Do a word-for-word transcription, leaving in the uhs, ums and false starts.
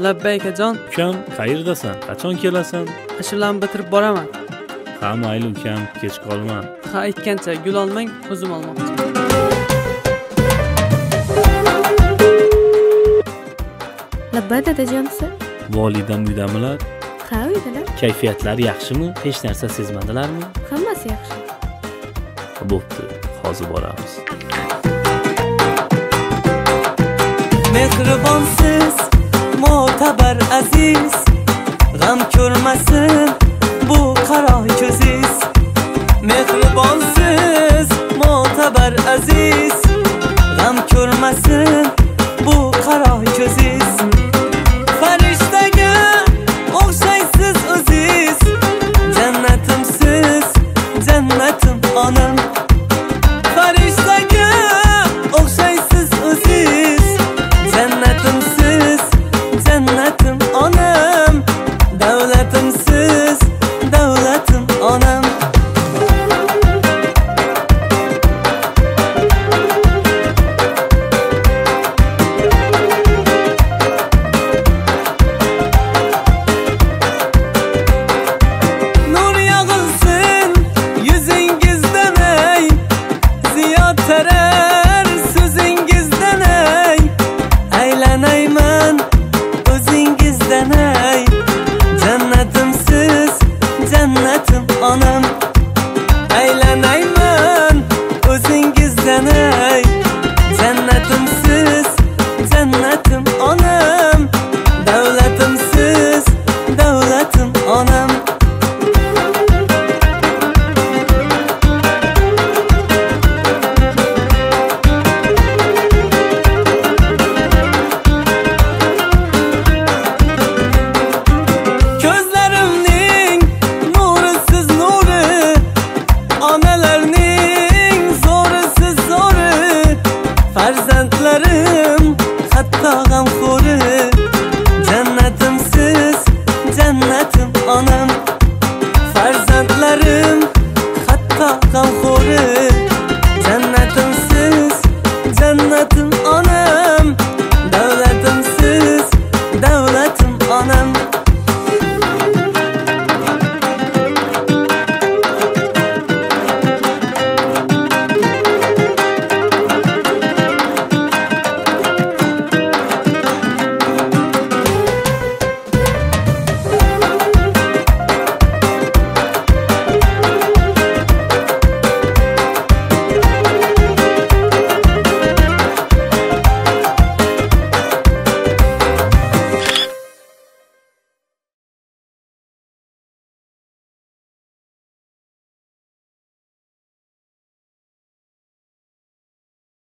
Labbayk ajon. Ukam, qayerdasan? Qachon kelasan? Ashulani bitirib boraman. Ha, mayli ukam, kech qolma. Ha, aytgancha gul olmang, o'zim olmoqchiman. Labbay dadajonisi. Volidam uydamilar? Ha, uydalar. Kayfiyatlari yaxshimi? Hech narsa sezmadilarmi? Hammasi yaxshi. Bo'pti, hozir boramiz. Mehribonsiz, mo'tabar aziz, g'am ko'rmasin bu qaro ko'ziz. Mehribonsiz, mo'tabar aziz, g'am ko'rmasin bu qaro ko'ziz. Farishtaga o'xshaysiz o'ziz, jannatimsiz, jannatim onam. Farishtaga o'xshaysiz o'ziz, jannatimsiz, jannatim onam. Davlatimsiz, davlatim onam. Nur yog'ilsin yuzingizdan ey, ziyod tarar so'zingizdan ey. Aylanayman o'zingizdan ey, jannatimsiz, jannatim onam. Aylanayman o'zingizdan ey, jannatimsiz, jannatim onam. Davlatimsiz, davlatim onam. Ko'zlarimning nurisiz nuri, onalarning zo'risiz zo'ri. Farzandlarim hatto g'amxo'ri, jannatimsiz, jannatim onam. Farzandlarim hatto g'amxo'ri,